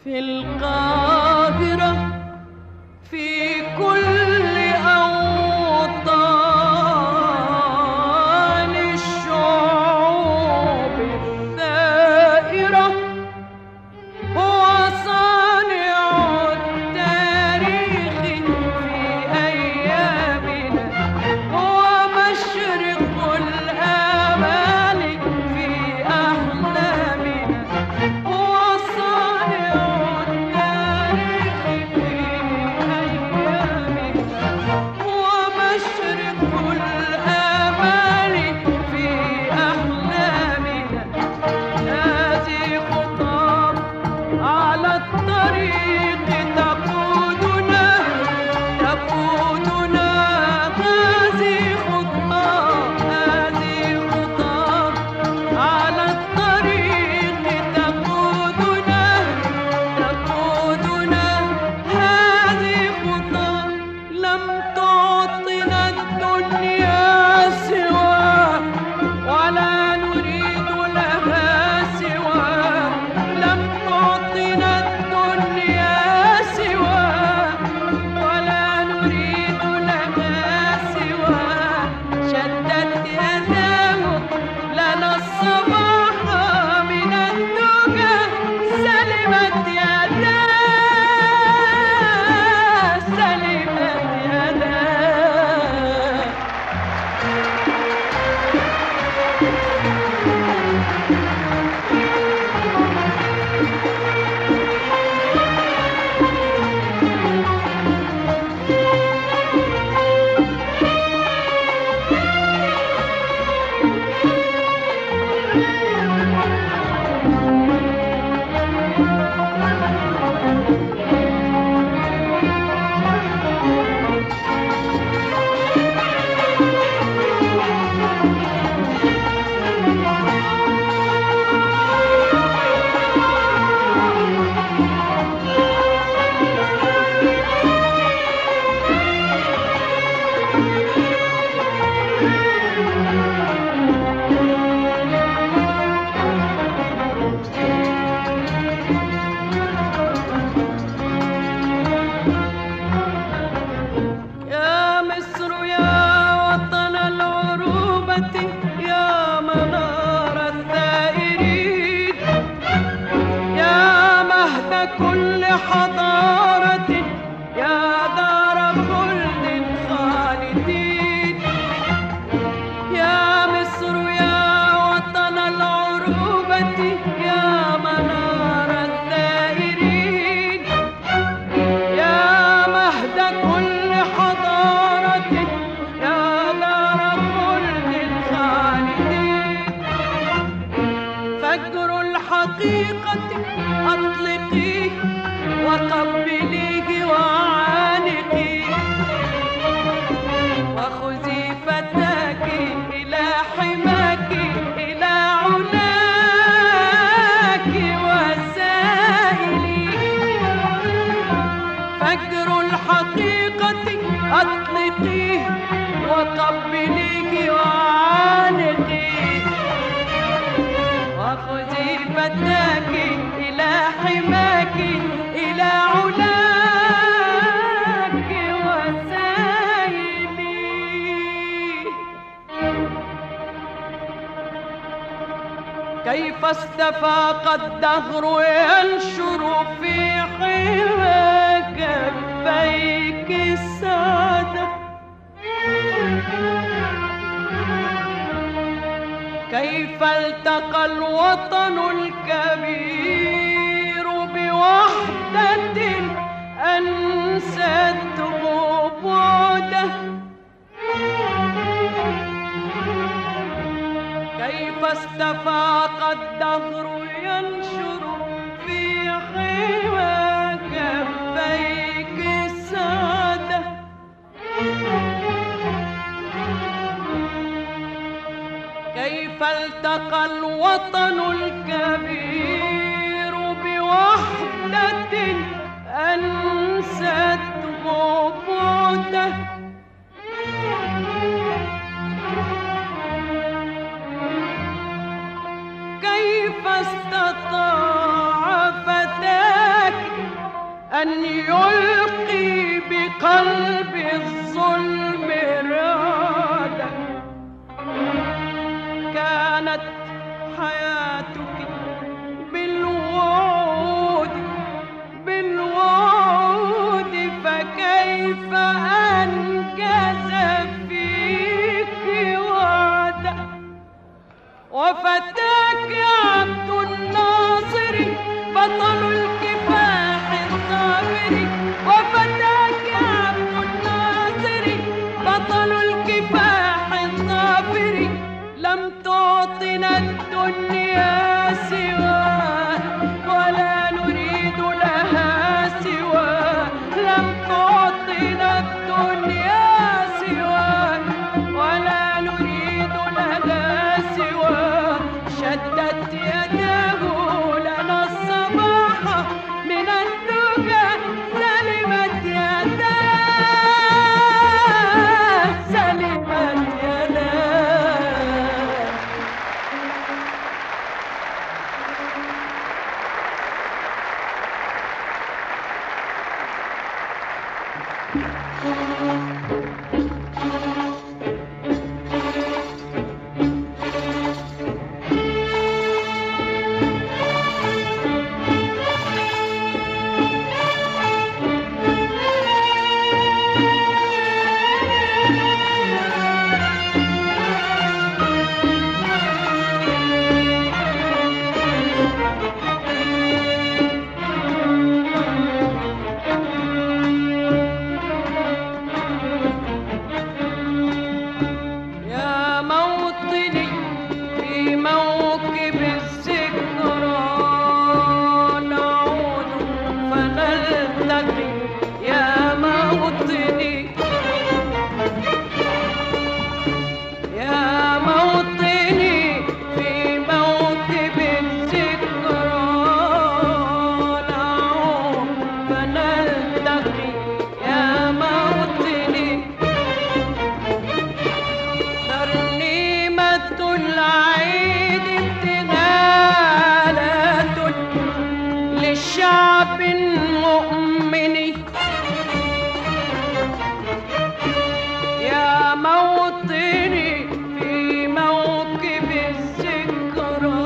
في القاهرة في كل أوطان الشعوب الثائرة هو صانع التاريخ في أيامنا هو مشرق الآمال في أحلامنا هو صانع التاريخ في أيامنا هو مشرق الآمال في أحلامنا هذه خطاب على الطريق تقودنا هذه خطاب على الطريق تقودنا هذه خطاب لم تعطنا الدنيا سواه ولا نريد لها سواه لم تعطنا الدنيا سواه ولا نريد لها سواه شدت يداه لنا الصباح من الدجى سلمت يداه سلمت يداه يا مصر يا وطن العروبة يا منار الثائرين يا مهد كل حضارة يا دار خلد خالدين يا مصر يا وطن العروبة يا منار الثائرين يا مهد كل حضارة يا دار خلد الخالدين فجر الحقيقة أطلقيه وقبليه وعانقيه وخذي فتاك إلى حماك إلى علاك وسائلي فجر الحقيقة أطلقيه وقبليه وعانقيه وخذي فتاك إلى حماك إلى علاك وسائلي كيف استفاق الدهر ينشر في حمى كفيك السعادة كيف التقى الوطن الكبير بوحدة أنسته بعده كيف استفاق الدهر ينشر في حمى كفيك السعادة كيف التقى الوطن الكبير أن يلقي بقلب الظلم رعدا. كانت حياتك بالوعود بالوعود، فكيف أنجز فيك وعدا. وفتاك عبد الناصر بطل الكفاح الصابر، وفتاك عبد الناصر بطل الكفاح الصابر. لم تعطنا الدنيا سواه ولا نريد لها سواه. لم تعطنا الدنيا سواه ولا نريد لها سواه. شدت يده لنا الصباح من الدجى، سلمت يداه سلمت يداه. للشعب المؤمن يا موطني في موكب الذكرى.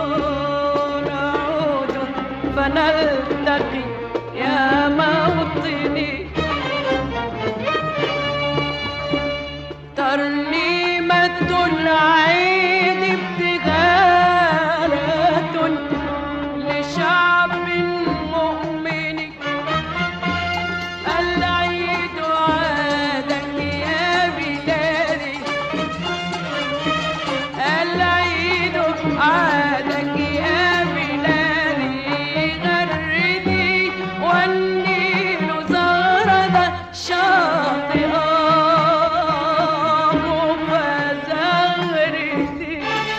نعود فنلتقي يا موطني. ترنيمة العيد ابتهالات لشعب مؤمن. العيد عادك يا بلادي، العيد عادك يا بلادي. غردي والنيل زارد شاطئا فزغردي.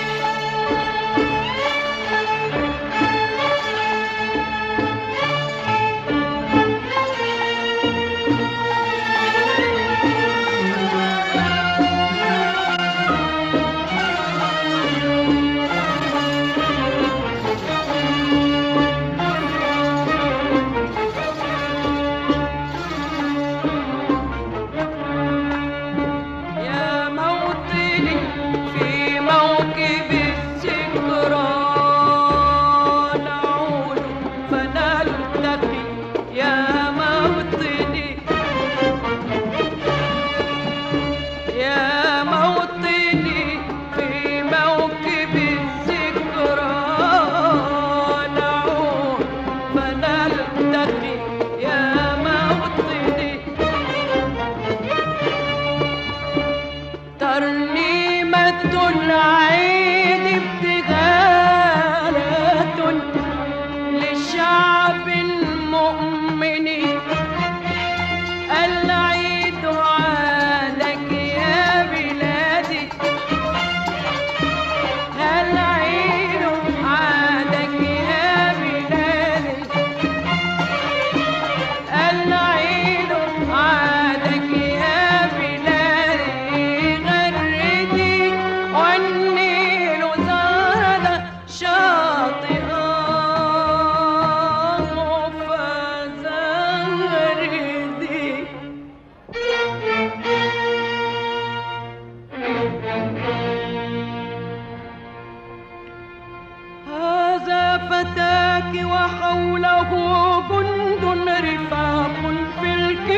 ترنيمة العيد ابتهالات للشعب المؤمن. العيد عادك يا بلادي، العيد عادك يا بلادي.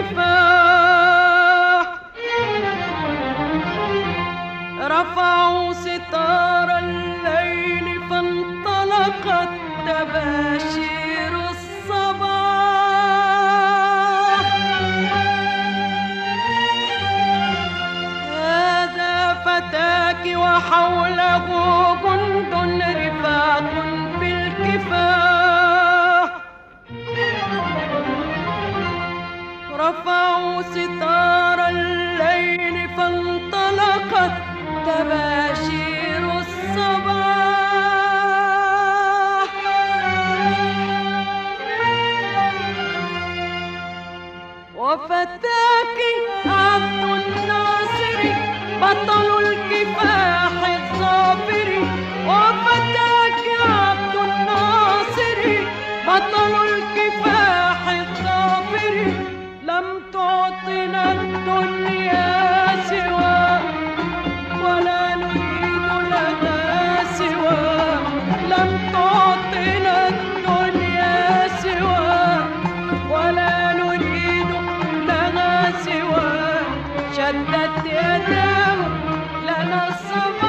الكفاح. رفعوا ستار الليل فانطلقت تباشير الصباح. هذا فتاك وحوله جند رفاق في الكفاح. رفعوا ستار الليل فانطلقت تباشير الصباح. وفتاك عبد الناصر بطل الكفاح الظافر. وفتاك عبد الناصر بطل الكفاح الظافر. لم تعطنا الدنيا سوى ولا نريد لها سوى. لم تعطنا الدنيا سوى ولا نريد لها سوى. شدت يداه لنا الصباح.